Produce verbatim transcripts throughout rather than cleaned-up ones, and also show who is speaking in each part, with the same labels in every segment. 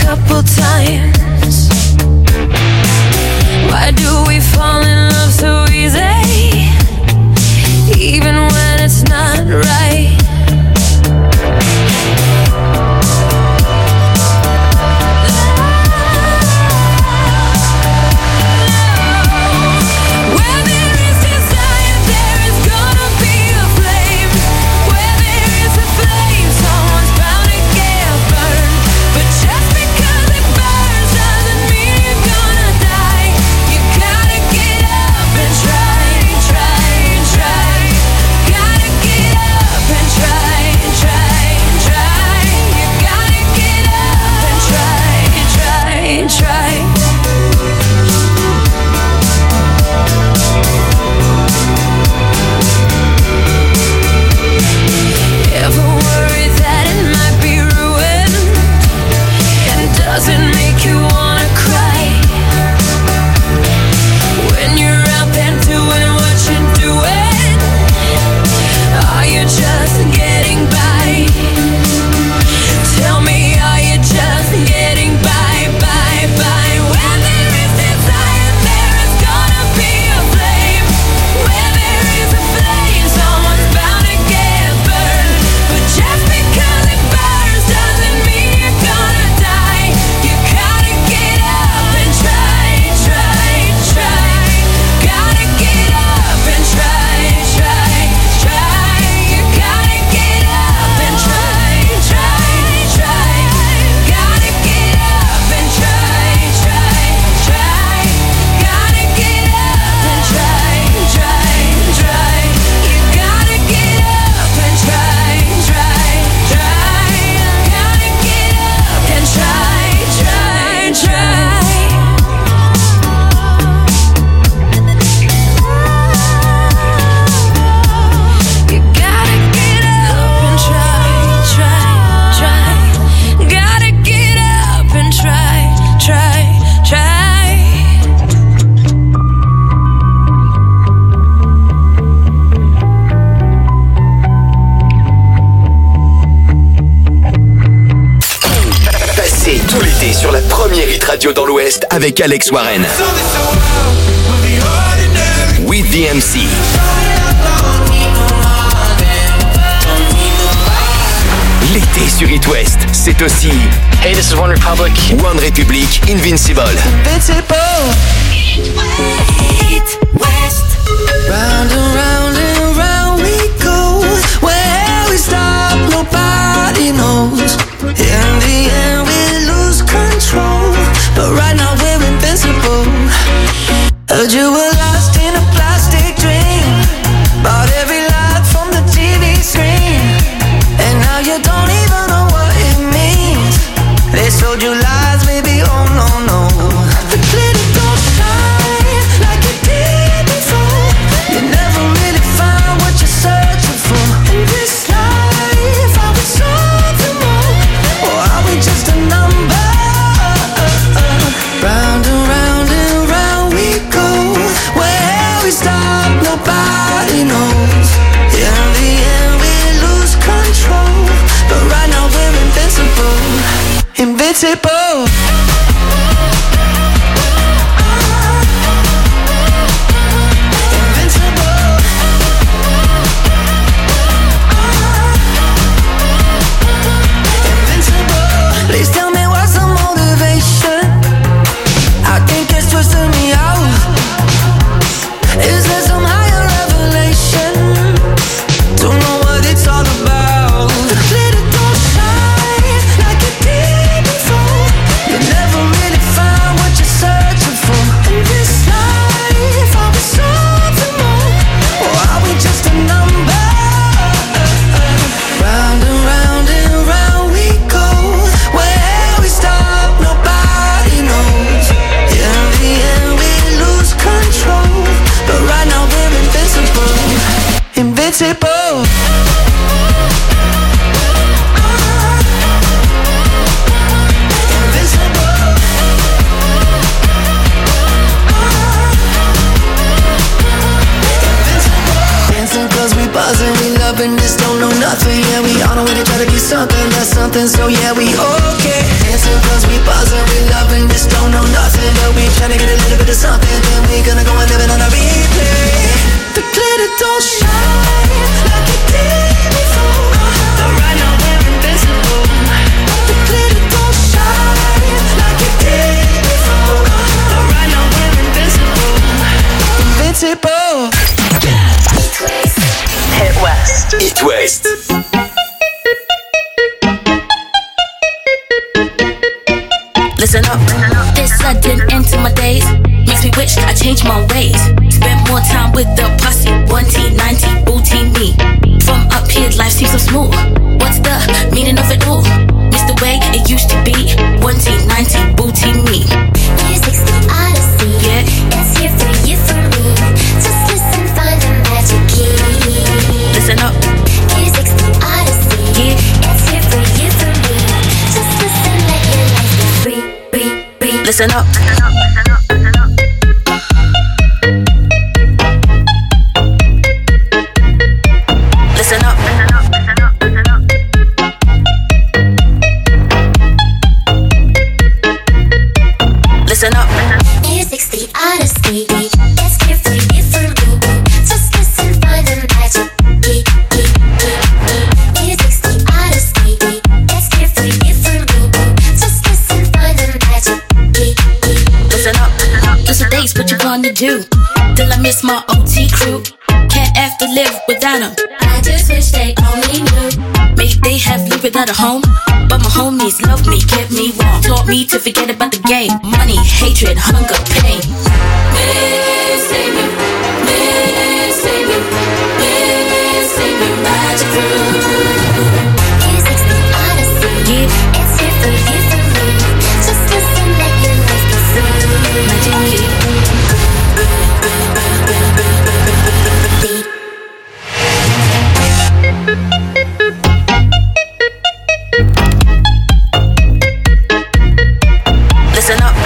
Speaker 1: couple times. Why do we fall in love so easy, even when it's not right?
Speaker 2: Dans l'Ouest avec Alex Warren. With the M C. L'été sur It West, c'est aussi
Speaker 3: Hey, this is One Republic.
Speaker 2: One Republic, Invincible.
Speaker 4: Invincible. It West. Round and round and round we go. Where we stop, nobody knows. In the end we lose control. But right now we're invincible. Heard you were lost in a plastic dream. Bought every lie from the T V screen. And now you don't even know what it means. They sold you lies, baby, oh no, no. The glitter don't shine like it did before. You never really find what you're searching for. In this life, are we something more? Or are we just a number? Round and round and round we go. Where we stop, nobody knows. In the end we lose control. But right now we're invincible. Invincible. Please tell me what's the motivation. I think it's twisting me out. Is there some higher revelation? Don't know what it's all about. The glitter don't shine like it did before. You never really find what you're searching for. In this life, are we something more? Or are we just a number? Round and round and round we go. Where we stop, nobody knows. In the end we lose control. But right now we're invincible. Invincible. Dancing cause we buzzing, we loving this, don't know nothing. Yeah, we on our way to try to be something that's something. something, so yeah, we okay. Dancing cause we buzzing, we loving, just don't know nothing, but we tryna get a little bit of something, then we gonna go and live it on a replay. The glitter don't shine like it did before, but right now we're invincible. The glitter don't shine like it did before, but right now we're invincible. Invincible.
Speaker 3: Hit West.
Speaker 2: Hit West.
Speaker 5: Listen up, this sudden end to my days makes me wish I changed my ways. Spent more time with the posse, one T, ninety, booty me. From up here, life seems so small. What's the meaning of it all? Miss the way it used to be, one T, ninety, booty me.
Speaker 6: Music's the odyssey, yeah. It's here for you, for me. Just listen, find the magic key.
Speaker 5: Listen up.
Speaker 6: Music's the odyssey, yeah. It's here for you, for me. Just listen, let your life be free, free, free.
Speaker 5: Listen up. Listen up. Listen up.
Speaker 6: Music's the odyssey, it's here for you, for me. Just listen, find the magic key, key, key. Music's the odyssey, it's here for you, for me. Just listen, find the magic key, key.
Speaker 5: Listen up. Those are days, what you gonna do? Till I miss my O T crew. Can't have to live without them.
Speaker 6: I just wish they only knew.
Speaker 5: Maybe they have lived without a home, but my homies loved me, kept me warm, taught me to forget about the game. Money, hatred, hunger, pain. Missing you, missing you, missing you, magic room.
Speaker 6: Music's the odyssey,
Speaker 5: Yeah,
Speaker 6: it's here for you, for me. Just listen, let your life be free.
Speaker 5: magic key. Listen up.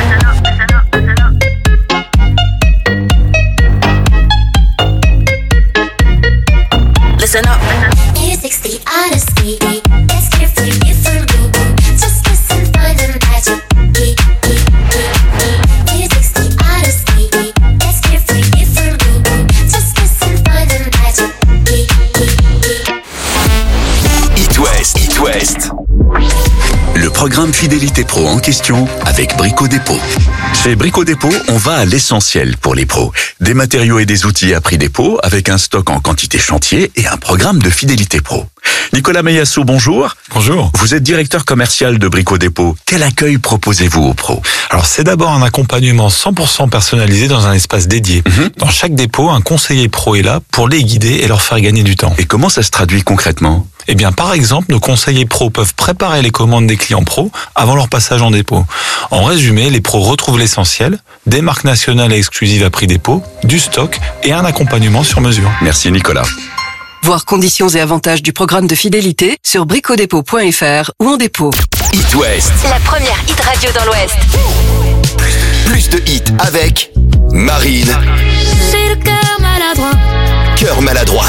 Speaker 5: Listen up.
Speaker 6: Music's the odyssey, it's here for you, for me. Just listen, find the magic key, key, key. Music's the odyssey, it's here for you, for me. Just listen, find the magic key, key, key.
Speaker 2: Hit West. Hit West. Le programme Fidélité Pro en question avec Brico Dépôt. Chez Brico Dépôt, on va à l'essentiel pour les pros. Des matériaux et des outils à prix dépôt avec un stock en quantité chantier et un programme de fidélité pro. Nicolas Meyassou, bonjour.
Speaker 7: Bonjour.
Speaker 2: Vous êtes directeur commercial de Brico Dépôt. Quel accueil proposez-vous aux pros?
Speaker 7: Alors c'est d'abord un accompagnement cent pour cent personnalisé dans un espace dédié.
Speaker 2: Mhm.
Speaker 7: Dans chaque dépôt, un conseiller pro est là pour les guider et leur faire gagner du temps.
Speaker 2: Et comment ça se traduit concrètement?
Speaker 7: Eh bien par exemple, nos conseillers pros peuvent préparer les commandes des clients pros avant leur passage en dépôt. En résumé, les pros retrouvent l'essentiel, des marques nationales et exclusives à prix dépôt, du stock et un accompagnement sur mesure.
Speaker 2: Merci Nicolas.
Speaker 8: Voir conditions et avantages du programme de fidélité sur bricodépôt point f r ou en dépôt.
Speaker 2: Hit West.
Speaker 3: La première hit radio dans l'Ouest.
Speaker 2: Plus de hits avec Marine.
Speaker 1: J'ai le cœur maladroit.
Speaker 2: Cœur maladroit.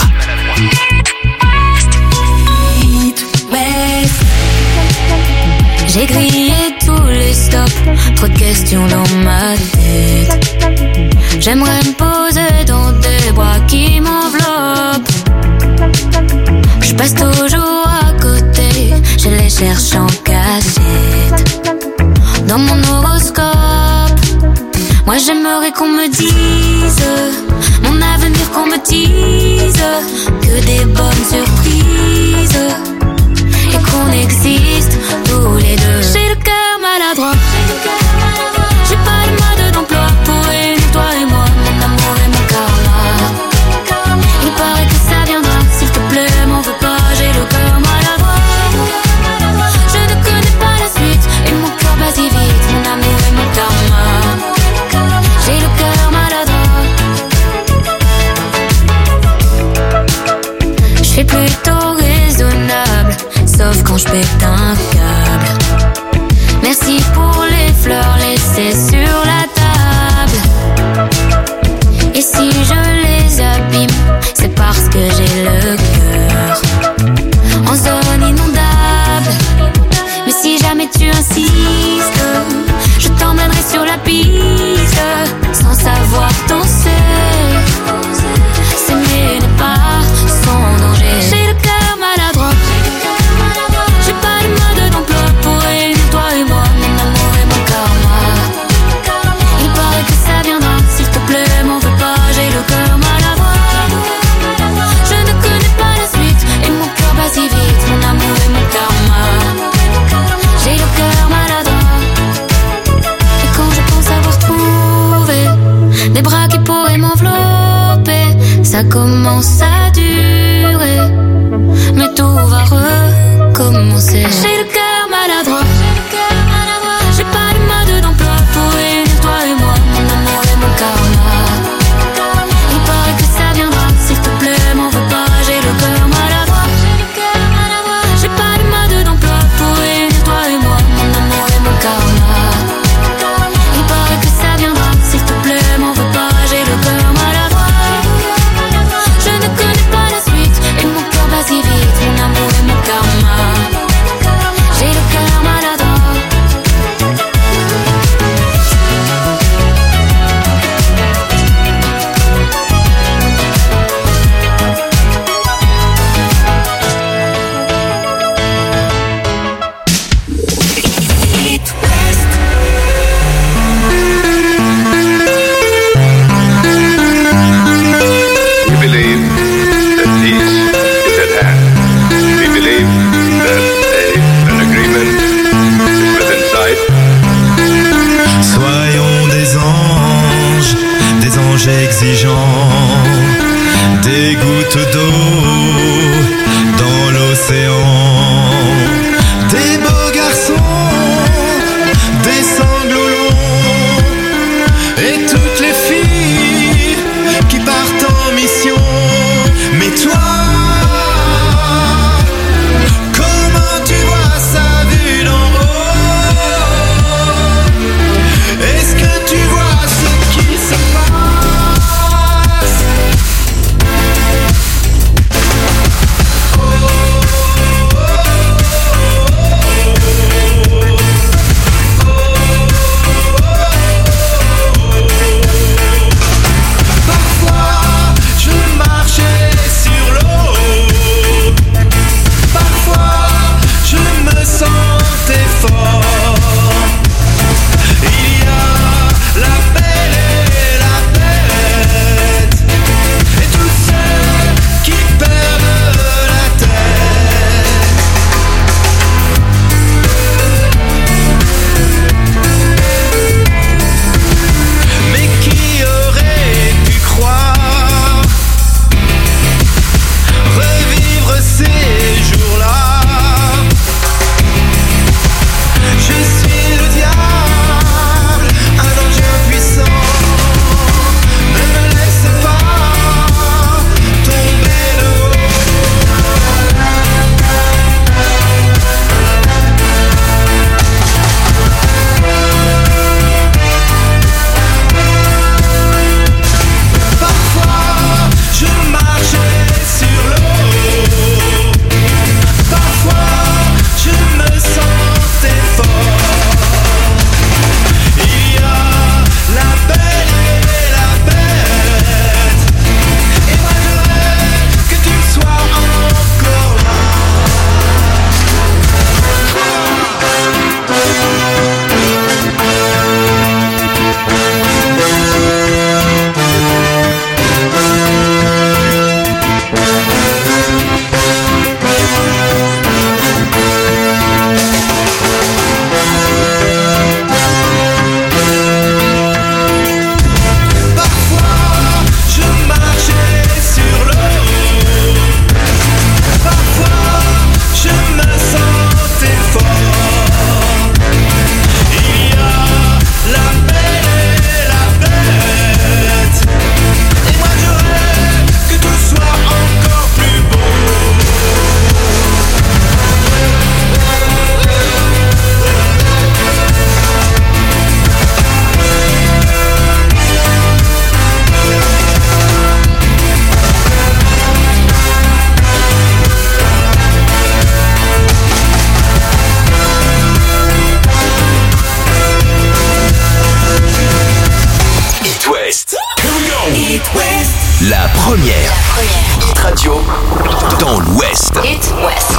Speaker 1: Hit West. J'ai grillé tous les stops. Trop de questions dans ma tête. J'aimerais me poser dans des bras qui m'enveloppent. Je passe toujours à côté. Je les cherche en cachette. Dans mon horoscope, moi j'aimerais qu'on me dise mon avenir, qu'on me dise que des bonnes surprises et qu'on existe tous les deux. J'ai le cœur maladroit. J'ai pas de mode d'emploi pour réunir toi et moi, mon amour et mon karma. Il paraît que ça viendra, s'il te plaît, m'en veux pas, j'ai le cœur maladroit. Je ne connais pas la suite et mon cœur bat si vite, mon amour et mon karma. J'ai le cœur maladroit. Je suis plutôt raisonnable, sauf quand je pète un câble. Merci pour les fleurs laissées sur la table. Et si je les abîme, c'est parce que j'ai le cœur en zone inondable. insistes, je t'emmènerai sur la piste, sans savoir danser. S'aimer n'est pas sans danger. J'ai le cœur maladroit, j'ai pas de mode d'emploi pour réunir toi et moi, mon amour et mon karma. Il paraît que ça viendra, s'il te plaît, m'en veux pas, j'ai le cœur maladroit. Je ne connais pas la suite, et mon cœur bat si vite, mon amour et mon karma. J'ai le cœur maladroit, et quand je pense avoir trouvé des bras qui pourraient m'envelopper, ça commence à durer, mais tout va recommencer. J'ai le cœur maladroit, j'ai pas de mode d'emploi pour réunir toi et moi, mon amour et mon karma. Il paraît que ça viendra, s'il te plaît, m'en veux pas, j'ai le cœur maladroit. J'ai pas de mode d'emploi pour réunir toi et moi, mon amour et mon karma. Il paraît que ça viendra, s'il te plaît, m'en veux pas, j'ai le cœur maladroit. Je ne connais pas la suite, et mon cœur bat si vite, mon amour et mon karma. J'ai le cœur maladroit.
Speaker 9: We believe that peace is at hand. We believe that a, an agreement is within sight.
Speaker 10: Soyons des anges, des anges exigeants, des gouttes d'eau dans l'océan, des beaux garçons, des sanglots longs, et toutes les filles qui partent en mission. Mais toi, comment tu vois ça vu d'en haut? Est-ce que tu vois ce qui se passe? Parfois, je marchais sur l'eau. Parfois, je me sentais fort. Il y a la belle et la bête, et tous ceux qui perdent la tête. Mais qui aurait pu croire revivre ces jours-là?
Speaker 3: It West.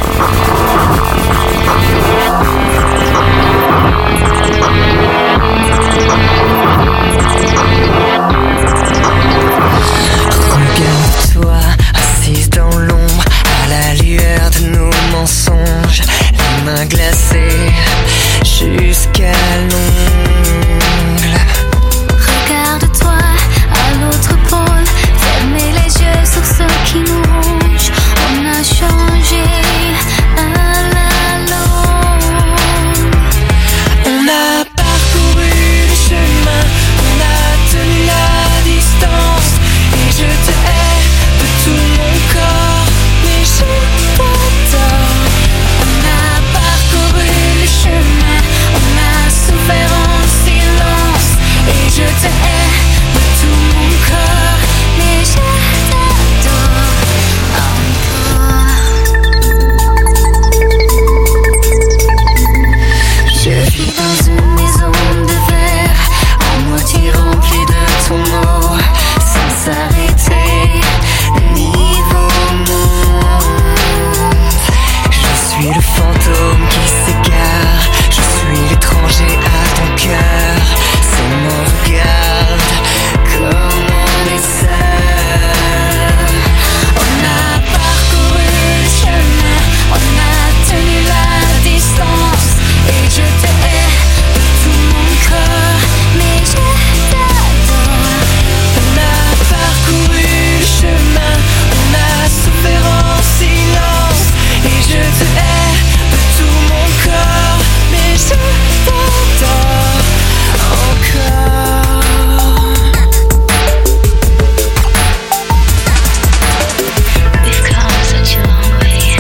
Speaker 4: Regarde-toi, assise dans l'ombre, à la lueur de nos mensonges, les mains glacées jusqu'à l'ongle.
Speaker 1: Regarde-toi à l'autre pôle, fermez les yeux sur ce qui nous ronge. On a changé à la longue.
Speaker 4: On a parcouru le chemin, on a tenu la distance. Et je te hais de tout mon corps, mais je t'adore. On a parcouru le chemin, on a souffert en silence. Et je te hais de tout mon corps, mais je t'adore encore. Je vis dans une maison de verre, à moitié remplie de ton mot, sans s'arrêter, niveau monde. Je suis le fantôme qui s'égare, je suis l'étranger à ton cœur. C'est mon regard, comme on est seul. On a parcouru le chemin, on a tenu la distance. Et je te hais de tout mon corps, mais je t'adore. On a parcouru le chemin, on a souffert en silence. Et je te hais de tout mon corps, mais je t'adore encore.
Speaker 1: We've come such a long way.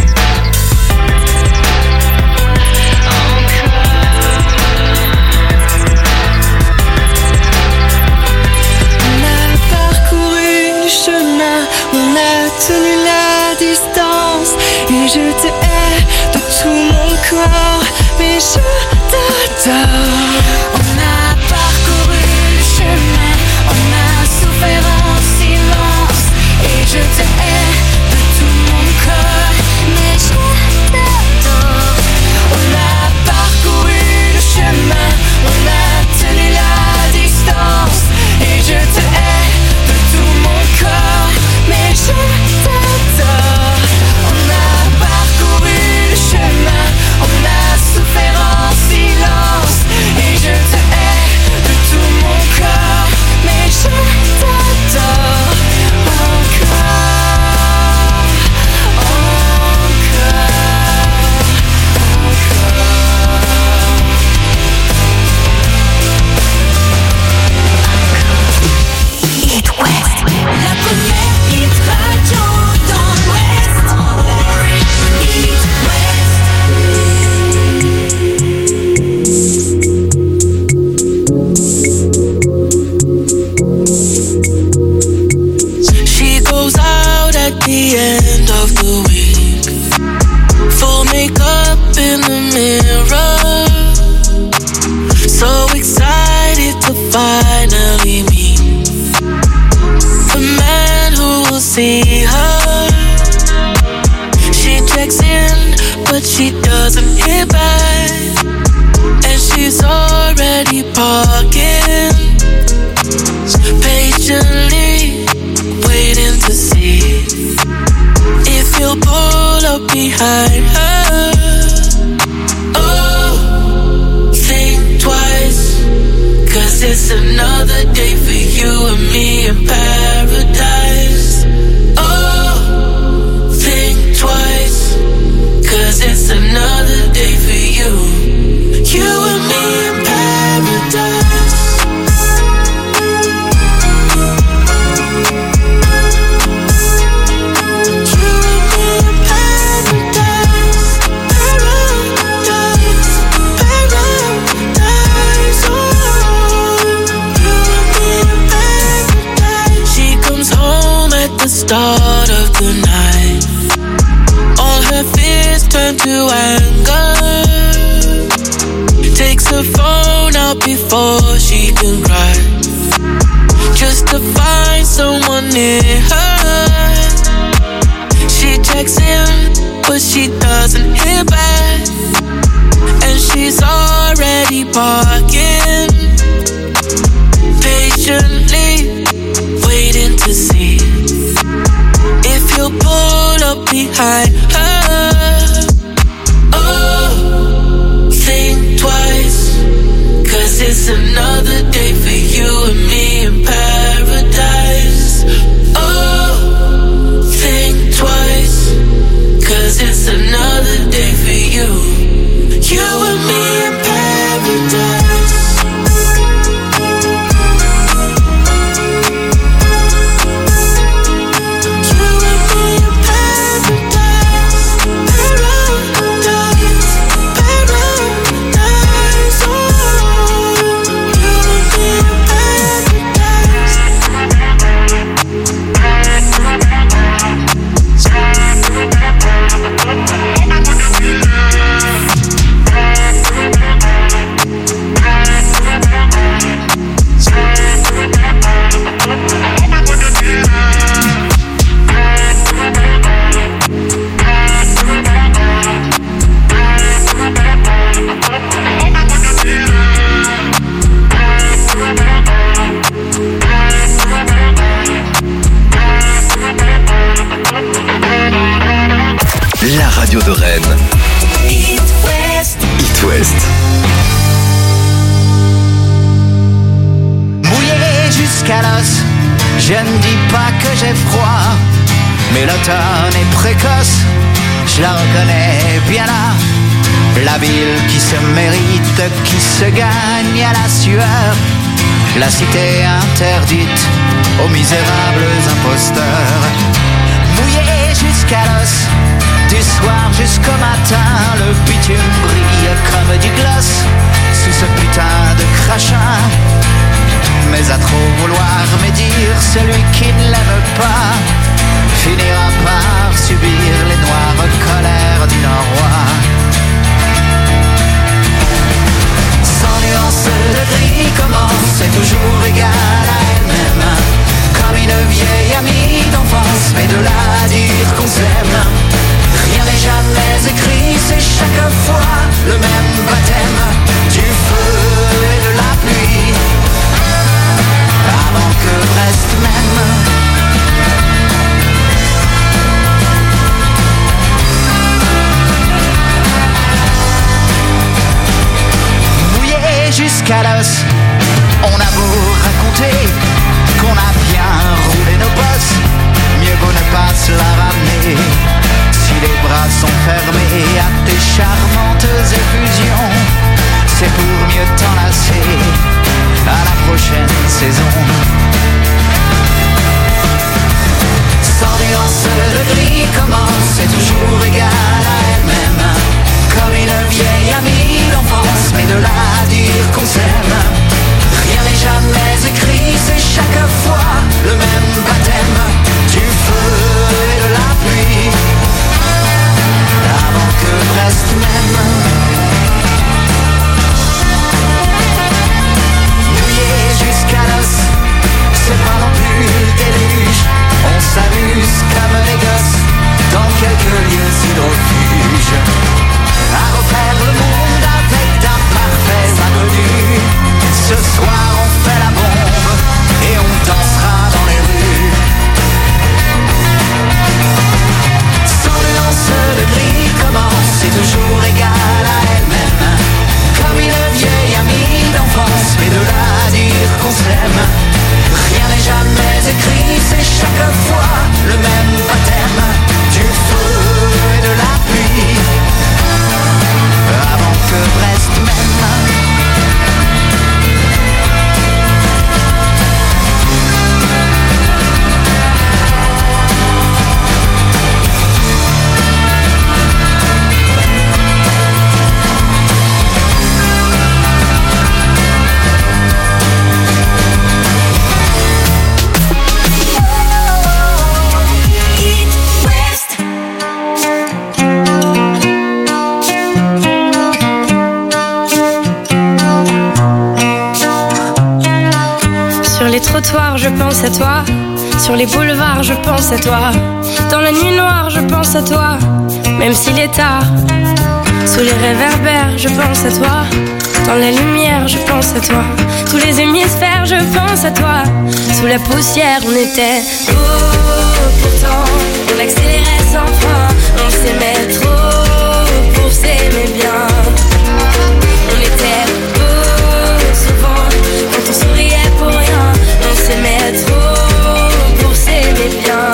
Speaker 4: On a parcouru le chemin, on a tenu la distance. Et je te hais de tout mon corps, mais je t'adore. On a parcouru le chemin, on a souffert en silence. Et je te hais de tout mon corps, mais je t'adore. On a parcouru le chemin, on a tenu la distance. Et je te hais de tout mon corps, mais je t'adore. On a parcouru le chemin, on a souffert en silence. Et je te hais de tout mon corps, mais je t'adore encore, encore, encore. It West, la première hit radio dans l'Ouest. It West. She goes out at the end of the week, full makeup in the mirror, so excited to finally meet the man who will see her. She checks in, but she doesn't hear back, and she's already parking, patiently waiting to see if he'll pull up behind her. Oh, think twice, 'cause it's another day for you and me in paradise. Oh, think twice, 'cause it's another day for you, you and me in paradise. You and me in paradise. city parking, patiently waiting to see if you'll pull up behind her. Oh, think twice, cause it's another day for you and me in paradise. Oh, think twice, cause it's another day for you, you and me in paradise.
Speaker 2: La radio de Rennes. It West. It West.
Speaker 11: Mouillé jusqu'à l'os, je ne dis pas que j'ai froid, mais l'automne est précoce, je la reconnais bien là. La ville qui se mérite, qui se gagne à la sueur, la cité interdite aux misérables imposteurs. Mouillé jusqu'à l'os, du soir jusqu'au matin, le bitume brille comme du gloss sous ce putain de crachin. Mais à trop vouloir médire, celui qui ne l'aime pas finira par subir les noires colères du Nord-Roi. Sans nuance de gris commence, c'est toujours égal à elle-même, comme une vieille amie d'enfance, mais de là à dire qu'on s'aime, rien n'est jamais écrit, c'est chaque fois le même baptême du feu et de la pluie, avant que Brest m'aime. Mouillé jusqu'à l'os, on a beau raconter qu'on a bien roulé nos bosses, mieux vaut ne pas se la ramener. Si les bras sont fermés à tes charmantes effusions, c'est pour mieux t'enlacer à la prochaine saison. Sans nuance de gris commence, c'est toujours égal à elle-même, comme une vieille amie d'enfance, mais de là à dire qu'on s'aime, rien n'est jamais écrit, c'est chaque fois le même baptême du feu et de la pluie, avant que Brest m'aime. Mouillé jusqu'à l'os, c'est pas non plus le déluge, on s'amuse comme les gosses dans quelques lieux hydrofuges, à refaire le monde avec d'un parfait inconnu. Ce soir on fait la bombe et on dansera dans les rues. Sans nuance de gris commence, c'est toujours égal à elle-même, comme une vieille amie d'enfance, mais de là à dire qu'on s'aime, rien n'est jamais écrit, c'est chaque fois le même baptême du feu et de la pluie, avant que Brest m'aime.
Speaker 12: Trottoir, je pense à toi. Sur les boulevards, je pense à toi. Dans la nuit noire, je pense à toi. Même s'il est tard, sous les réverbères, je pense à toi. Dans la lumière, je pense à toi. Tous les hémisphères, je pense à toi. Sous la poussière, on était beau. Pourtant, on accélérait sans frein. On s'aimait trop pour s'aimer bien. On était beau souvent quand on souriait pour rien. On s'aimait trop pour s'aimer bien.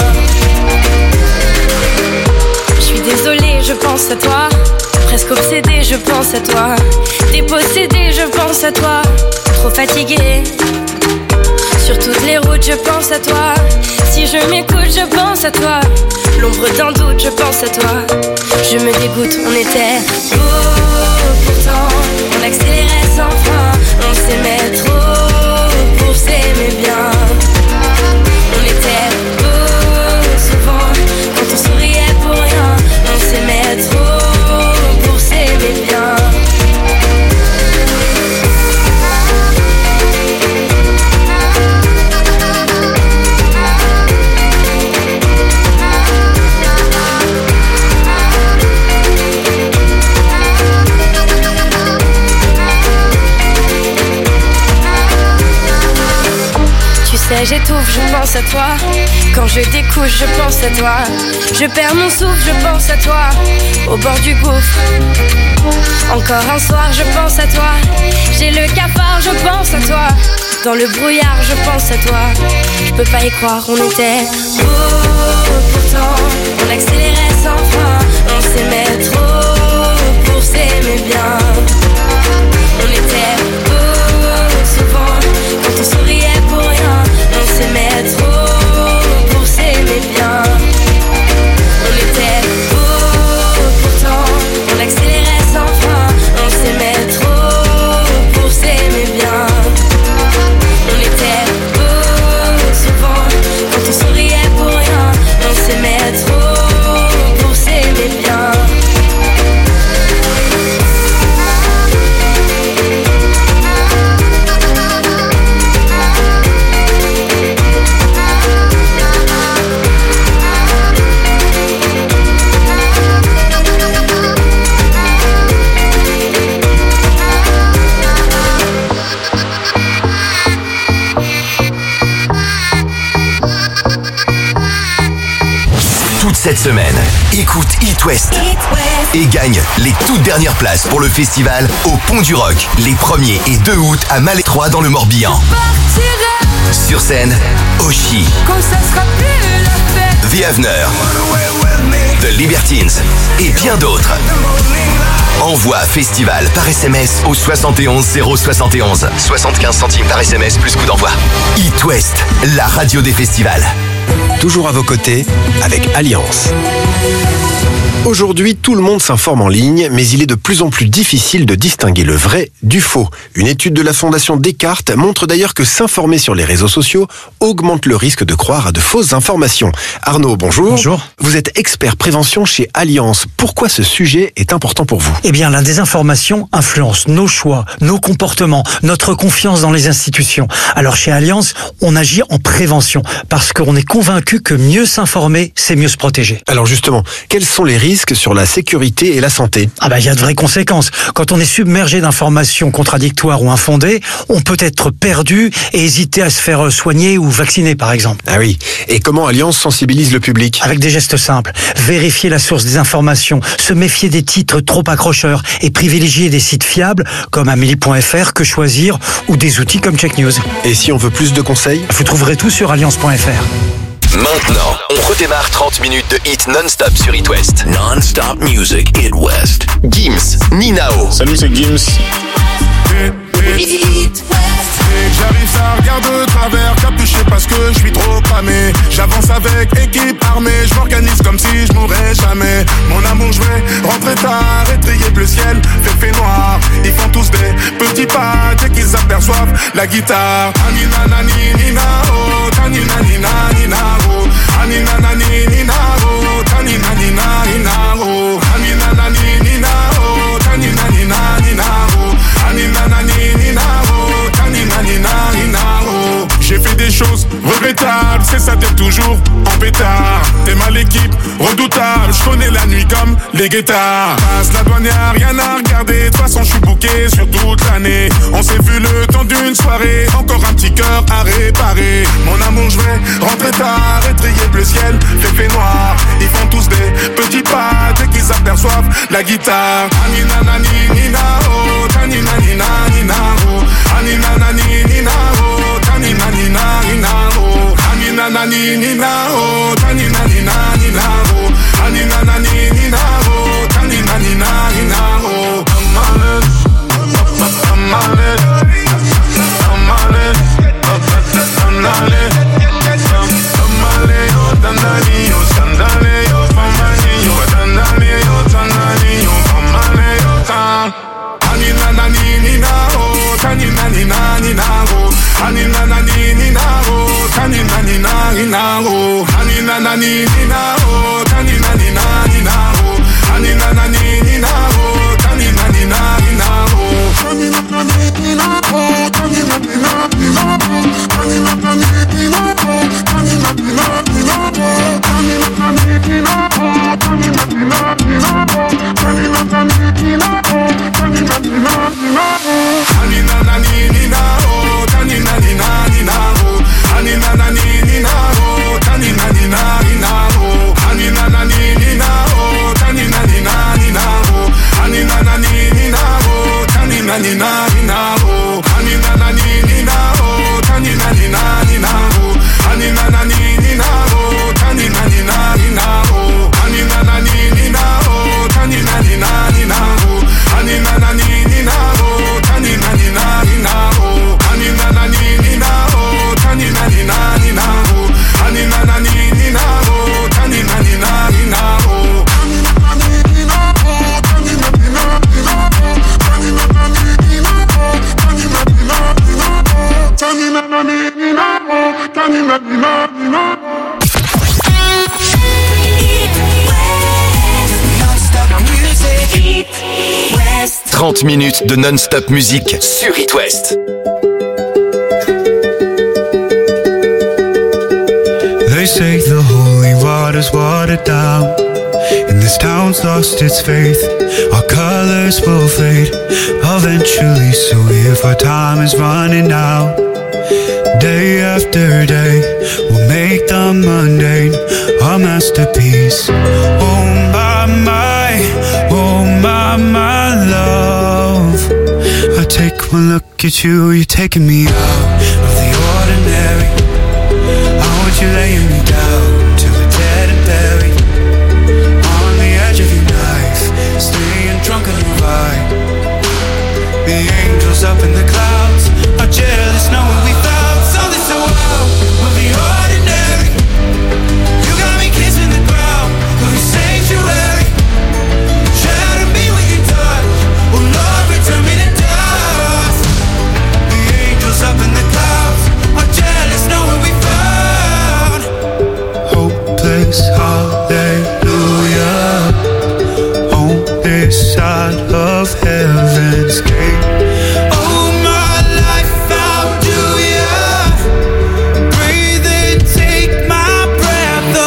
Speaker 12: Je suis désolée, je pense à toi. Presque obsédée, je pense à toi. Dépossédée, je pense à toi. Trop fatiguée. Sur toutes les routes, je pense à toi. Si je m'écoute, je pense à toi. L'ombre d'un doute, je pense à toi. Je me dégoûte, on était beau. Pourtant, on accélérait sans frein. On s'aimait trop pour s'aimer bien. On était beau souvent quand on souriait pour rien. On s'aimait trop pour s'aimer bien. J'étouffe, je pense à toi. Quand je découche, je pense à toi. Je perds mon souffle, je pense à toi. Au bord du gouffre. Encore un soir, je pense à toi. J'ai le cafard, je pense à toi. Dans le brouillard, je pense à toi. Je peux pas y croire, on était beau. Pourtant, on accélérait sans frein. On s'aimait trop pour s'aimer bien. On était beau souvent quand on souriait pour rien. On s'aimait trop pour s'aimer bien. On était beau pourtant, on accélérait sans frein. On s'aimait trop pour s'aimer bien. On était beau souvent quand on souriait pour rien. On s'aimait trop pour s'aimer bien.
Speaker 13: Cette semaine, écoute It West et gagne les toutes dernières places pour le festival au Pont du Rock les premier et deux août à Malétroit dans le Morbihan. Sur scène, Oshi, The Avener, The Libertines et bien d'autres. Envoie festival par S M S au soixante et onze zéro soixante et onze. soixante-quinze centimes par S M S plus coût d'envoi. It West, la radio des festivals.
Speaker 14: Toujours à vos côtés avec Alliance. Aujourd'hui, tout le monde s'informe en ligne, mais il est de plus en plus difficile de distinguer le vrai du faux. Une étude de la Fondation Descartes montre d'ailleurs que s'informer sur les réseaux sociaux augmente le risque de croire à de fausses informations. Arnaud, bonjour.
Speaker 15: Bonjour.
Speaker 14: Vous êtes expert prévention chez Alliance. Pourquoi ce sujet est important pour vous ?
Speaker 15: Eh bien, la désinformation influence nos choix, nos comportements, notre confiance dans les institutions. Alors, chez Alliance, on agit en prévention parce qu'on est convaincu que mieux s'informer, c'est mieux se protéger.
Speaker 14: Alors justement, quels sont les risques sur la sécurité et la santé ?
Speaker 15: Ah bah, il y a de vraies conséquences. Quand on est submergé d'informations contradictoires ou infondées, on peut être perdu et hésiter à se faire soigner ou vacciner, par exemple.
Speaker 14: Ah oui. Et comment Alliance sensibilise le public ?
Speaker 15: Avec des gestes simples. Vérifier la source des informations, se méfier des titres trop accrocheurs et privilégier des sites fiables comme Amélie point F R, Que Choisir ou des outils comme Check News.
Speaker 14: Et si on veut plus de conseils ?
Speaker 15: Vous trouverez tout sur alliance point F R.
Speaker 13: Maintenant, on redémarre trente minutes de hit non-stop sur It West. Non-stop music, It West. Gims, Ninao.
Speaker 16: Salut, c'est Gims. J'arrive, ça regarde de travers, capuché parce que je suis trop cramé. J'avance avec équipe armée, je m'organise comme si je mourrais jamais. Mon amour, je vais rentrer tard, étrier bleu ciel, fait fait noir. Ils font tous des petits pas dès qu'ils aperçoivent la guitare. Anina nani nina oh, tanina nina nina oh, anina nani nina oh, tanina nina nina oh, anina nani nina oh, tanina nina nina oh, anina nani nina oh, tanina nina nina oh. J'ai fait des choses regrettables, c'est ça, t'es toujours en pétard. T'es mal l'équipe, redoutable, je connais la nuit comme les guettards. Passe la douane, y'a rien à regarder, de toute façon je suis booké sur toute l'année. On s'est vu le temps d'une soirée, encore un petit cœur à réparer. Mon amour, je vais rentrer tard, étrier le ciel, fait fait noir. Ils font tous des petits pas dès qu'ils aperçoivent la guitare. Anina nani nina oh, tanina nina nina oh, anina nani nina oh, tanina nina nina oh, anina nani nina oh, tanina nina nina oh, anina nani nina oh, tanina nina nina oh. I'm on it, I'm on it, I'm on it, I'm on it. Dandali, yo, sandale, yo, famani, yo, dandali, yo, tandali, yo, famale, yo, tan. Anina nani nina oh, tanina nina nina oh, anina nani nina oh, tanina nina nina oh, anina nani nina oh, tanina nina nina oh, anina nani nina oh, tanina nina nina oh, tanina nani nina oh, tanina nina nina oh, tanina nani nina oh, tanina nina nina oh, tanina nani nina oh, tanina nina nina oh, tanina nani nina oh, tanina nina nina oh, anina nani nina oh, tanina nina nina oh, anina nani nina oh, tanina nina nina oh, anina nani nina oh, tanina nina nina oh, anina nani nina oh, tanina nina nina oh, anina nani nina oh, tanina nina nina oh, anina nani nina oh, tanina nina nina oh, anina nani nina oh, tanina nina nina oh, anina nani nina oh, tanina nina nina oh, anina nani nina oh, tanina nina nina oh, anina nani nina oh, tanina nina nina oh, anina nani nina oh, tanina nina nina oh, anina nani nina oh, tanina nina nina oh, tanina nani nina oh, tanina nina nina oh.
Speaker 13: trente minutes de non-stop musique sur It West.
Speaker 17: They say the holy water's watered down, and this town's lost its faith. Our colors will fade eventually, so if our time is running out, day after day, we'll make the mundane our masterpiece. Oh my, my, oh my, my love, I take one look at you, you're taking me out of the ordinary. I want you laying me down till we're dead and buried, on the edge of your knife, staying drunk on your ride. The angels up in the clouds are jealous knowing we found something so wild of the ordinary. You got me kissing the ground of your sanctuary. Shatter me with your touch, oh Lord, return me to dust. The angels up in the clouds are jealous knowing we found hopeless hallelujah on this side of heaven's gate. Oh my life, how do ya breathe and take my breath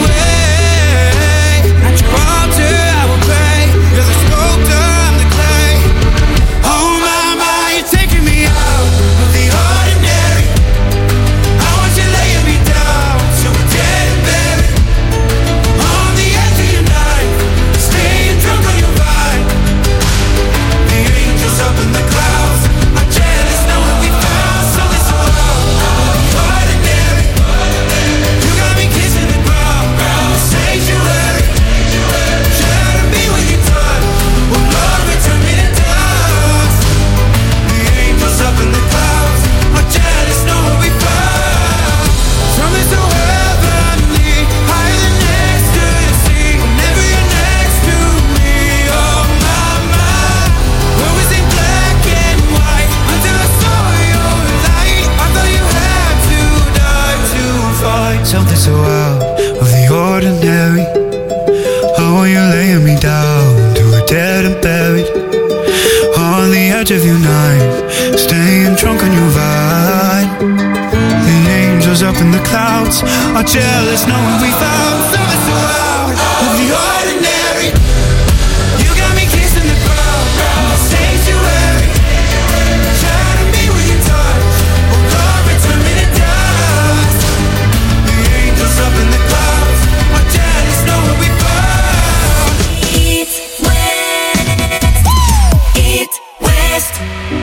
Speaker 17: away? At your altar I will pray, you're the sculptor, I'm the clay. Oh my, my, you're taking me out of the ordinary. I want you laying me down till we're dead and buried, on the edge of your knife, staying drunk on your vine. The angels up in the clouds are jealous knowing we found something so ordinary. You got me kissing the ground, the sanctuary. Shatter me with your touch, oh Lord, return me to dust. The angels up in the clouds are jealous knowing we found something so heavenly, higher than ecstasy. Whenever you're next to me, oh my, my, where was it black and white until I saw your light? I thought you had to die to find something so out of the ordinary. How are you laying me down till we're dead and buried, on the edge of your knife, staying drunk on your vine. The angels up up in the clouds are jealous knowing we found something so out of the ordinary. You got me kissing the ground, the sanctuary. Trying to be with your touch, oh glory, turn me to dust. The angels up in the clouds are jealous knowing we found.
Speaker 1: East West, East West.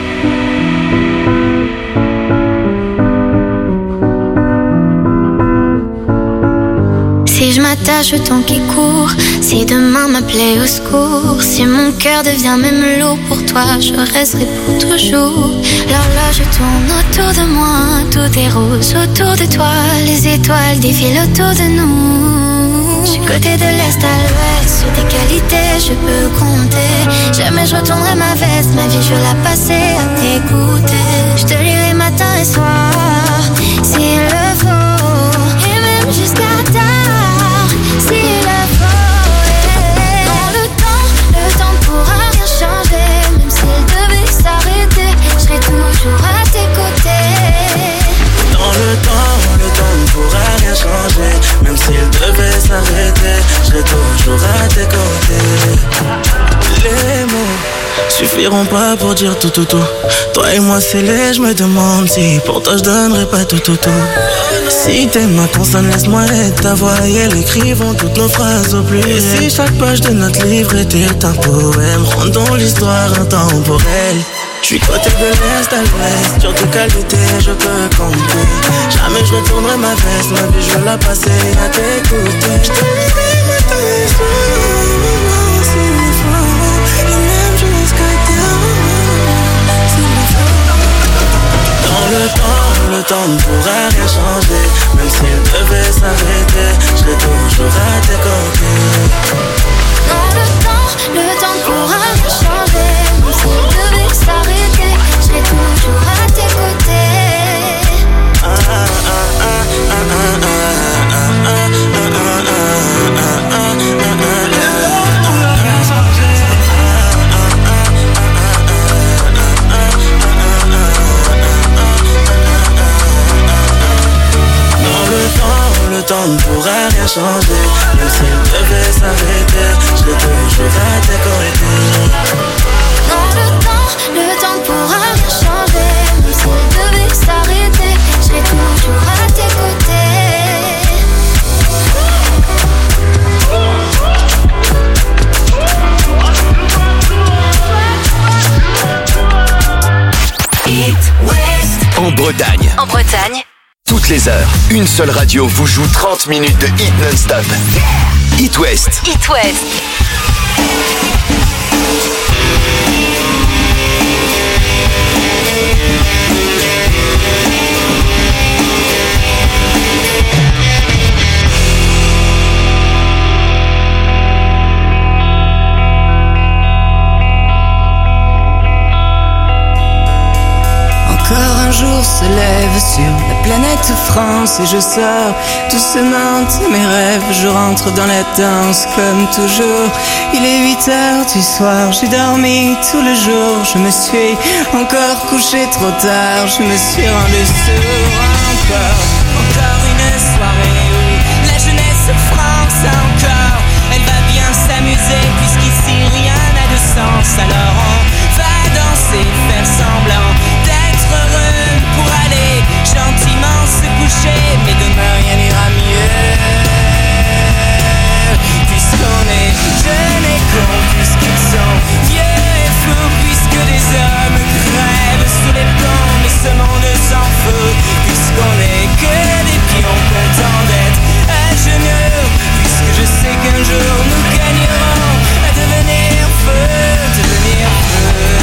Speaker 1: Si je m'attache au temps qui court, si demain m'appelait au secours, si mon cœur devient même lourd pour toi, je resterai pour toujours. L'horloge tourne autour de moi, tout est rose autour de toi, les étoiles défilent autour de nous. Je suis côté de l'est à l'ouest, sur tes qualités je peux compter. Jamais je retournerai ma veste, ma vie je vais la passer à t'écouter. Je te lirai matin et soir, s'il le faut, et même jusqu'à tard, s'il le faut. Dans le temps, le temps ne pourra rien changer. Même s'il devait s'arrêter, je serai toujours à tes côtés.
Speaker 10: Dans le temps, le temps ne pourra rien changer. Même s'il devait s'arrêter, je serai toujours à tes côtés. Les mots suffiront pas pour dire tout tout tout. Toi et moi c'est laid, je me demande si pour toi je donnerais pas tout tout tout. Si tes mains consonnes, laisse-moi être ta voix et elles écrivent toutes nos phrases au pluriel. Et si chaque page de notre livre était un poème, rendons l'histoire intemporelle. Je suis côté de l'est à l'ouest, sur tes qualités je peux compter. Jamais je retournerai ma veste, ma vie je vais la passer à t'écouter. Je te lirai matin et soir, s'il le faut, et même jusqu'à tard, s'il le faut. Dans le temps, le temps ne pourra rien changer. Même s'il devait s'arrêter, je serai toujours à tes côtés.
Speaker 1: Dans le temps, le temps ne pourra rien changer. Même s'il devait s'arrêter, je serai toujours à tes côtés. Ah, ah, ah, ah, ah, ah, ah, ah,
Speaker 10: le temps ne pourra rien changer. Même s'il devait s'arrêter, je serai toujours à tes côtés.
Speaker 1: Dans le temps, le temps ne pourra rien changer. Même s'il devait s'arrêter, je serai toujours à tes côtés.
Speaker 13: It West. En Bretagne.
Speaker 3: En Bretagne.
Speaker 13: Toutes les heures, une seule radio vous joue trente minutes de hit non-stop. It West.
Speaker 3: It West.
Speaker 18: Encore un jour se lève sur la planète France et je sors doucement de mes rêves. Je rentre dans la danse comme toujours. Il est huit heures du soir, j'ai dormi tout le jour. Je me suis encore couché trop tard, je me suis rendu sourd. Encore, encore une soirée où la jeunesse France encore. Elle va bien s'amuser puisqu'ici rien n'a de sens. Alors on va danser, faire semblant d'être heureux pour aller gentiment se coucher. Mais demain rien n'ira mieux, puisqu'on est jeunes et cons, puisqu'ils sont vieux et fous, puisque des hommes crèvent sous les plombs. Mais ce monde s'en fout, puisqu'on est que des pions contents d'être à genoux. Puisque je sais qu'un jour nous gagnerons à devenir feu, devenir feu.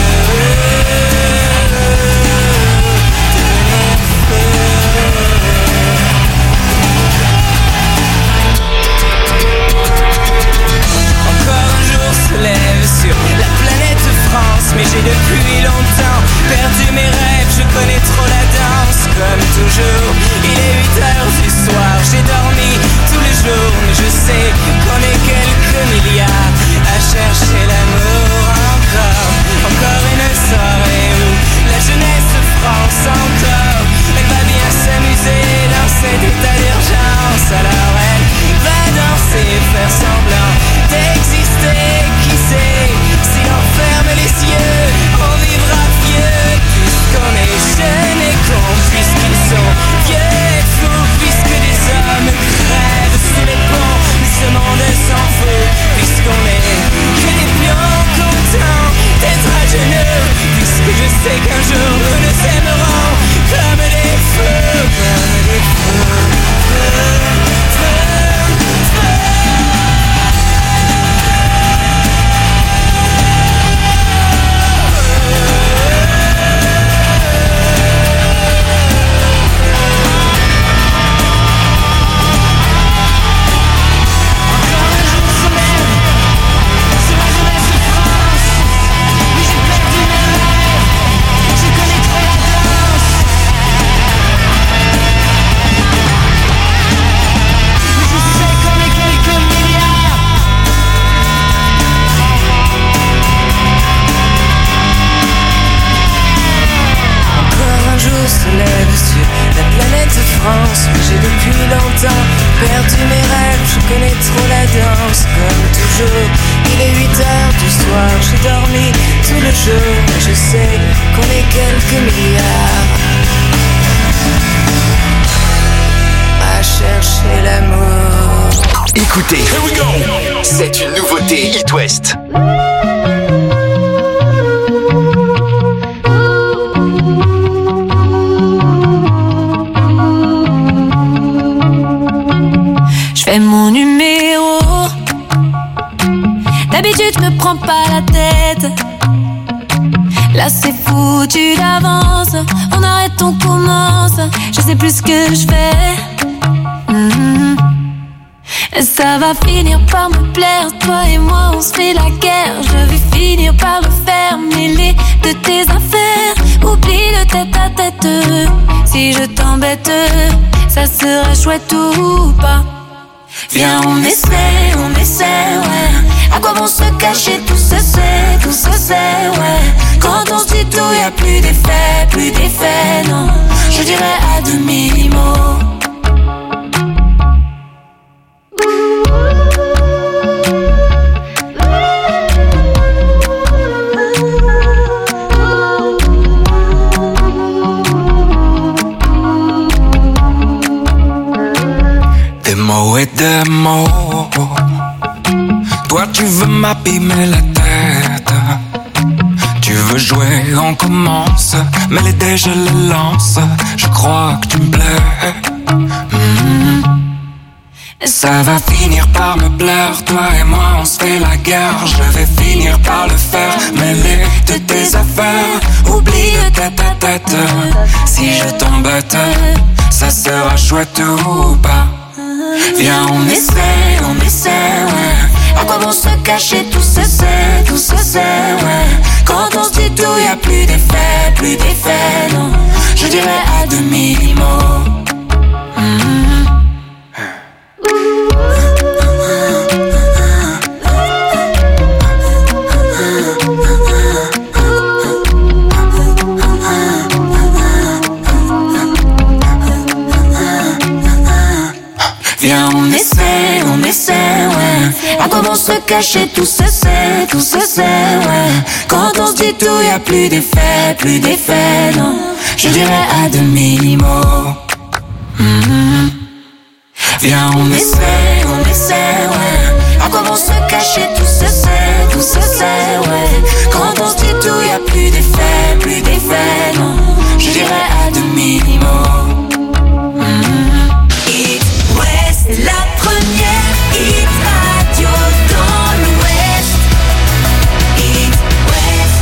Speaker 18: Se lève sur la planète France. Mais j'ai depuis longtemps perdu mes rêves. Je connais trop la danse comme toujours. Il est huit heures du soir, j'ai dormi tous les jours. Mais je sais qu'on est quelques milliards à chercher l'amour. Encore, encore une soirée où la jeunesse France encore. Elle va bien s'amuser dans cette
Speaker 4: qu'un jour nous nous aimerons comme des feux, comme des feux, feux,
Speaker 18: se lève sur la planète France. Mais j'ai depuis longtemps perdu mes rêves. Je connais trop la danse, comme toujours. Il est huit heures du soir, j'ai dormi tout le jour. Et je sais qu'on est quelques milliards à chercher l'amour.
Speaker 13: Écoutez, c'est une nouveauté It West.
Speaker 1: Fais mon numéro. D'habitude je me prends pas la tête. Là c'est foutu d'avance. On arrête, on commence. Je sais plus ce que je fais. Mm-hmm. Ça va finir par me plaire. Toi et moi on se fait la guerre. Je vais finir par le faire. Mêler de tes affaires. Oublie le tête à tête. Si je t'embête, ça sera chouette ou pas. Viens, on essaie, on essaie, ouais. À quoi vont se cacher, tout se sait, tout se sait, ouais. Quand on se dit tout, y'a plus d'effet, plus d'effet, non. Je dirais à demi-mot.
Speaker 19: Des mots et des mots. Toi tu veux m'abîmer la tête. Tu veux jouer, on commence. Mais les dés je les lance. Je crois que tu me plais. mm-hmm. Ça va finir par me plaire. Toi et moi on se fait la guerre. Je vais finir par le faire. Mêler de tes affaires. Oublie le tête à tête. Si je t'embête, ça sera chouette ou pas. Viens, on essaie, on essaie, ouais. À quoi vont se cacher, tout se sait, tout se sait, ouais. Quand on se dit tout, y'a plus d'effet, plus d'effet, non. Je dirais à demi-mot. mm-hmm. Viens, on essaie, on essaie, ouais. À quoi vont se cacher, tout se sait, tout se sait, ouais. Quand on se dit tout, y'a plus d'effet, plus d'effet, non. Je dirais à demi-mot. mm-hmm. Viens, on essaie, on essaie, ouais. À quoi vont se cacher, tout se sait, tout se sait, ouais. Quand on se dit tout, y'a plus d'effet, plus d'effet, non. Je dirais à demi-mot. mm-hmm.
Speaker 1: La première hit radio dans l'Ouest. Hit West.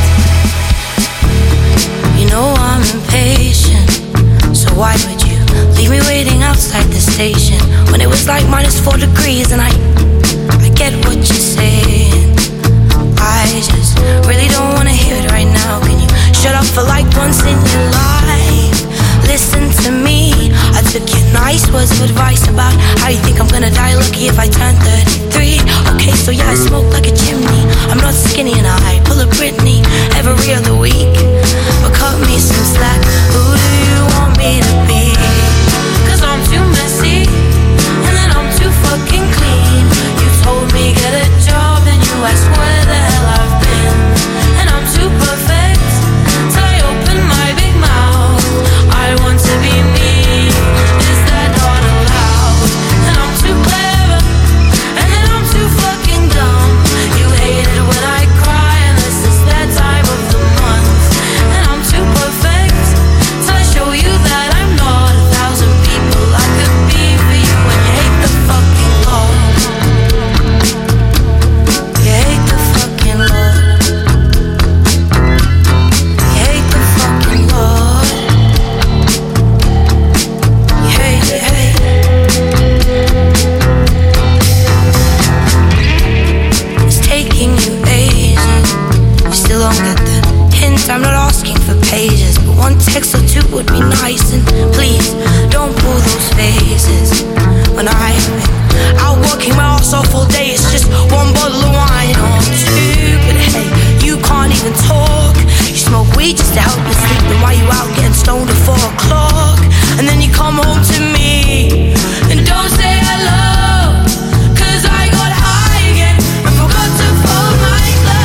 Speaker 1: You know I'm impatient, so why would you leave me waiting outside the station when it was like minus four degrees? And I, I get what you're saying. I just really don't wanna hear it right now. Can you shut up for like once in your life? Listen to me. I took your nice words of advice about how you think I'm gonna die lucky if I turn thirty-three. Okay, so yeah, I smoke like a chimney. I'm not skinny and I pull a Britney every other week. But cut me some slack. Who do you want me to be? Cause I'm too messy and then I'm too fucking clean. You told me get a job and you asked where the hell I've been. And I'm too perfect till I open my big mouth. I want to be me. Is that not allowed? And I'm too clever and then I'm too fucking dumb. You hate it when I cry and this is that time of the month. And I'm
Speaker 18: pages, but one text or two would be nice. And please, don't pull those faces. When I out working my ass off all day, it's just one bottle of wine or two. But hey, you can't even talk. You smoke weed just to help you sleep. Then why you out getting stoned at four o'clock? And then you come home to me and don't say hello, 'cause I got high again and forgot to fold my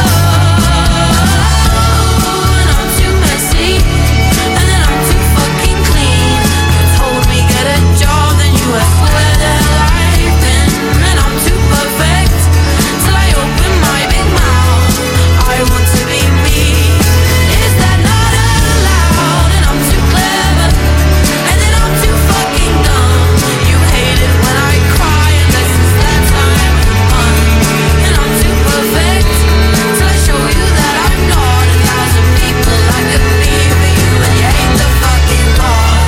Speaker 18: clothes. And I'm too messy, and then I'm too fucking clean. You told me get a job, then you asked where the life been. And I'm too perfect till I open my big mouth. I want to be me. Is that not allowed? And I'm too clever, and then I'm too fucking dumb. You hate it when I cry, unless it's that time of the month. And I'm too perfect till I show you that I'm not. A thousand people I could be for you, and you hate the fucking Lord.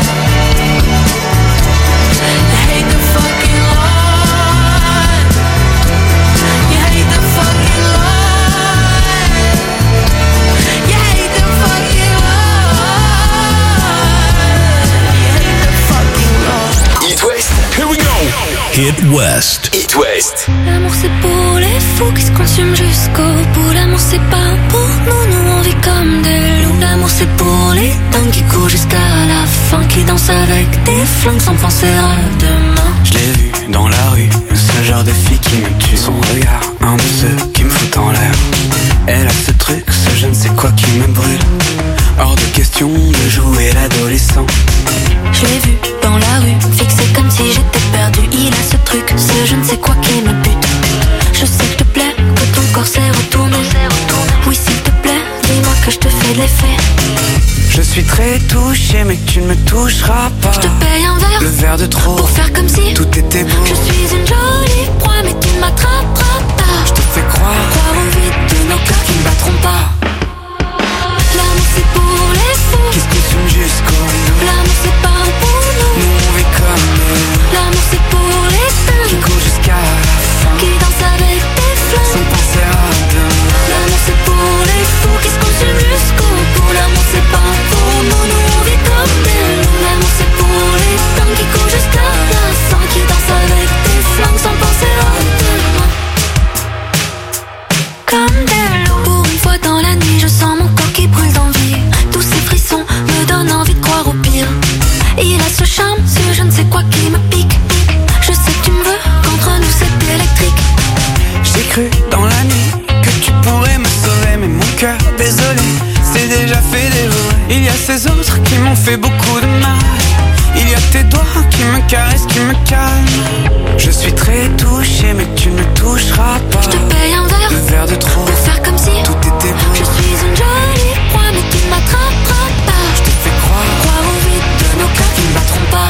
Speaker 18: You hate the fucking Lord. You hate the fucking Lord. You hate the fucking Lord.
Speaker 13: It West.
Speaker 2: Here we go.
Speaker 13: Hit West. It West.
Speaker 1: L'amour c'est pour les fous qui se consument jusqu'au bout. L'amour c'est pas pour nous, nous on vit comme des loups. L'amour c'est pour les dingues qui courent jusqu'à la fin, qui dansent avec des flingues sans penser à demain.
Speaker 19: Je l'ai vu dans la rue, ce genre de fille qui me tue. Son regard, un de ceux qui me fout en l'air. Elle a ce truc, ce je ne sais quoi qui me brûle. Hors de question de jouer l'adolescent.
Speaker 1: Je l'ai vu dans la rue, fixé comme si j'étais perdu. Il a ce truc, ce je ne sais quoi qui me bute. Je sais que te plaît, que ton corps s'est retourné. Oui s'il te plaît, dis-moi que je te fais de l'effet.
Speaker 19: Je suis très touché mais que tu ne me toucheras pas.
Speaker 1: Je te paye un verre,
Speaker 19: le verre de trop,
Speaker 1: pour faire comme si
Speaker 19: tout était beau.
Speaker 1: Je suis une jolie proie mais tu ne m'attraperas pas.
Speaker 19: Je te fais croire,
Speaker 1: croire au vide de nos cœurs qui ne battront pas. L'amour c'est pour les fous
Speaker 19: qui se consument jusqu'au bout.
Speaker 1: L'amour c'est pas pour nous,
Speaker 19: nous on vit comme nous.
Speaker 1: L'amour c'est pour les dingues
Speaker 19: qui courent jusqu'à la fin,
Speaker 1: qui dansent avec des flingues
Speaker 19: sans penser à demain.
Speaker 1: L'amour c'est pour les fous qui se consument jusqu'au bout. L'amour c'est pas pour nous, nous on vit comme des loups. L'amour c'est pour les dingues qui courent jusqu'à la fin, qui dansent avec des flingues sans penser à demain. Comme des loups. Pour une fois dans la nuit, je sens mon corps qui brûle d'envie. Tous ces frissons me donnent envie de croire au pire. Il a ce charme, ce je ne sais quoi qui me pique. Je sais que tu me veux, qu'entre nous c'est électrique.
Speaker 19: J'ai cru dans la nuit que tu pourrais me sauver, mais mon cœur, désolé, c'est déjà fait dévorer. Il y a ces autres qui m'ont fait beaucoup de mal. Il y a tes doigts qui me caressent, qui me calment. Je suis très touché mais tu ne me toucheras pas.
Speaker 1: Je te paye un verre,
Speaker 19: le verre de trop,
Speaker 1: pour faire comme si
Speaker 19: tout était beau.
Speaker 1: Je suis une jolie proie mais tu ne m'attraperas pas.
Speaker 19: Je te fais croire,
Speaker 1: croire au vide de nos cœurs qui ne battront pas.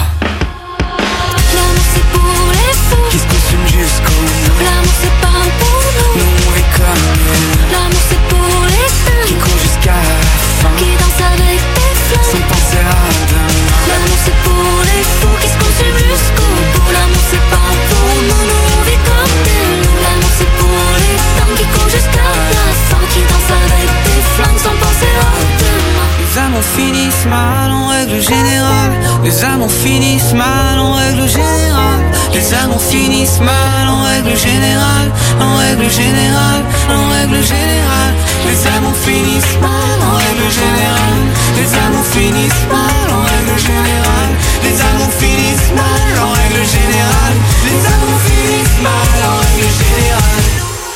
Speaker 1: L'amour c'est pour les fous
Speaker 19: qui se consument jusqu'au bout.
Speaker 1: L'amour c'est pas pour nous,
Speaker 19: nous on vit comme nous.
Speaker 1: L'amour c'est pour les dingues
Speaker 19: qui courent jusqu'à la fin,
Speaker 1: qui dansent avec des flingues
Speaker 19: sans penser à demain.
Speaker 1: L'amour c'est pour les fous qui se consument jusqu'au bout. L'amour c'est pas pour nous, nous on vit comme des loups. L'amour c'est pour les dingues qui courent jusqu'à la fin, qui dansent avec des flingues sans penser à demain.
Speaker 19: Les amours finissent mal en règle générale. Les amours finissent mal en règle générale. Les amours finissent mal en règle générale. En règle générale, en règle générale. Les amours finissent mal en règle générale. Les amours finissent mal en règle générale. Les amours finissent mal en règle générale. Les amours finissent mal en règle générale.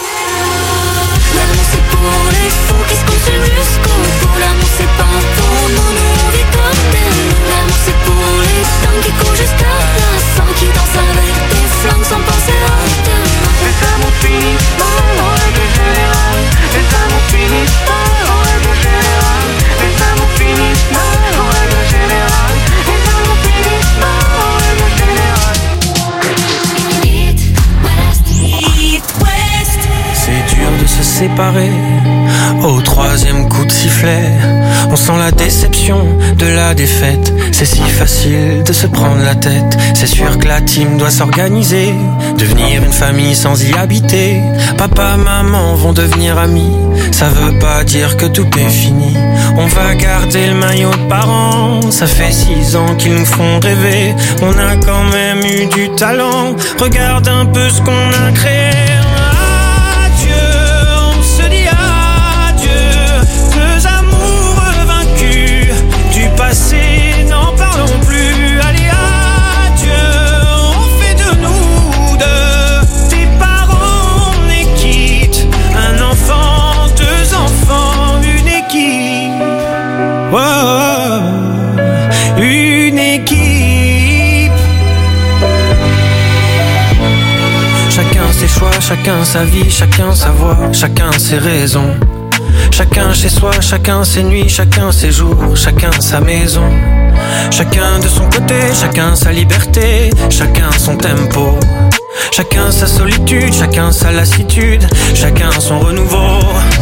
Speaker 1: L'amour c'est pour les fous qui se consument jusqu'au bout. L'amour c'est pas pour nous, nous on vit comme des loups. L'amour c'est pour les dingues qui courent jusqu'à la fin, qui dansent avec des flingues sans penser à demain.
Speaker 19: Les amours finissent mal en règle générale. Les amours finissent mal en règle générale. Les amours finissent mal en règle générale. Les amours finissent mal en règle générale.
Speaker 1: It West, It West.
Speaker 19: C'est dur de se séparer. Au troisième coup de sifflet, on
Speaker 20: sent la déception de la défaite. C'est si facile de se prendre la tête. C'est sûr que la team doit s'organiser, devenir une famille sans y habiter. Papa, maman vont devenir amis. Ça veut pas dire que tout est fini. On va garder le maillot de parents. Ça fait six ans qu'ils nous font rêver. On a quand même eu du talent. Regarde un peu ce qu'on a créé. Passé, n'en parlons plus. Allez, adieu, on fait de nous deux tes parents, on est quitte. Un enfant, deux enfants, une équipe. Oh, oh, oh, une équipe. Chacun ses choix, chacun sa vie, chacun sa voix, chacun ses raisons. Chacun chez soi, chacun ses nuits, chacun ses jours, chacun sa maison. Chacun de son côté, chacun sa liberté, chacun son tempo. Chacun sa solitude, chacun sa lassitude, chacun son renouveau.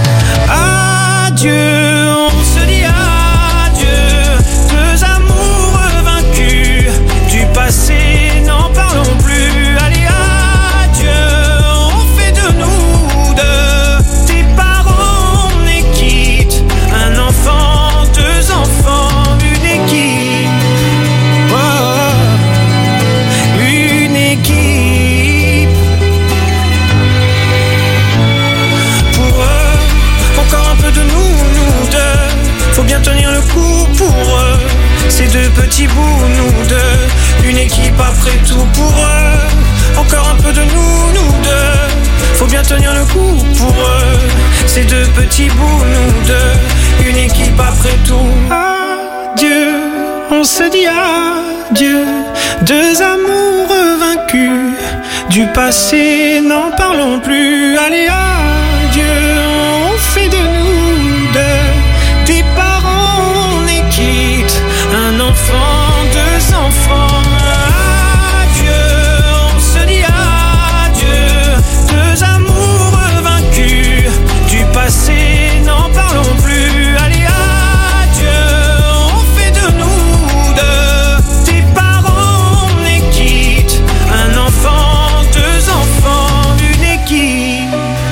Speaker 20: Adieu, on se dit adieu, deux amours vaincus. Du passé, n'en parlons plus. Allez, adieu, on fait de nous deux tes parents, on est quitte. Un enfant, deux enfants, une équipe. Oh, une équipe. Pour eux, encore un peu de nous, nous deux. Faut bien tenir le coup pour eux. Ces deux petits bouts, nous deux. Une équipe après tout pour eux. Encore un peu de nous, nous deux. Faut bien tenir le coup pour eux. Ces deux petits bouts, nous deux. Une équipe après tout. Adieu, on se dit adieu. Deux amours vaincus. Du passé, n'en parlons plus. Allez, adieu, on fait de nous deux tes parents, on est quitte. Un enfant, deux enfants. Adieu, on se dit adieu. Deux amours vaincus. Du passé, n'en parlons plus. Allez, adieu, on fait de nous deux tes parents, on est quitte. Un enfant, deux enfants, une équipe.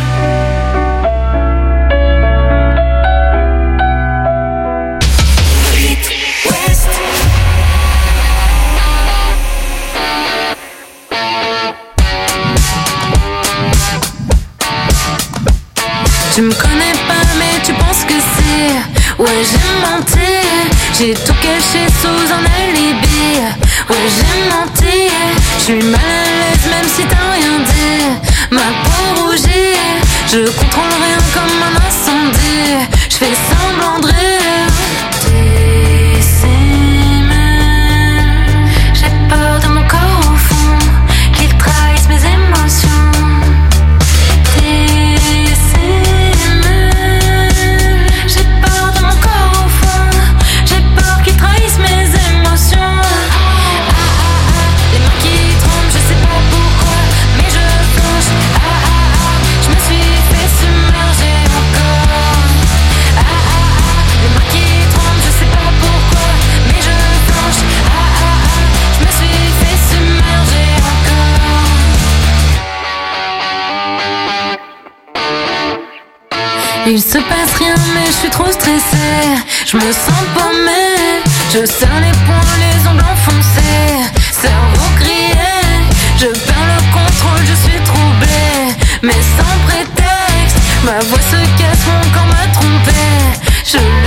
Speaker 1: Tu me connais pas mais tu penses que c'est. Ouais, j'ai menti. J'ai tout caché sous un alibi. Ouais, j'ai menti. J'suis mal à l'aise même si t'as rien dit. Ma peau rougit. Je contrôle rien comme un incendie. J'fais semblant de rire. Dissimule. J'ai peur de mon corps au fond, qu'il trahisse mes émotions. Il se passe rien mais je suis trop stressée. Je me sens paumée. Je serre les poings, les ongles enfoncés. Cerveau grillé. Je perds le contrôle, je suis troublée. Mais sans prétexte. Ma voix se casse, mon corps m'a trompée. Je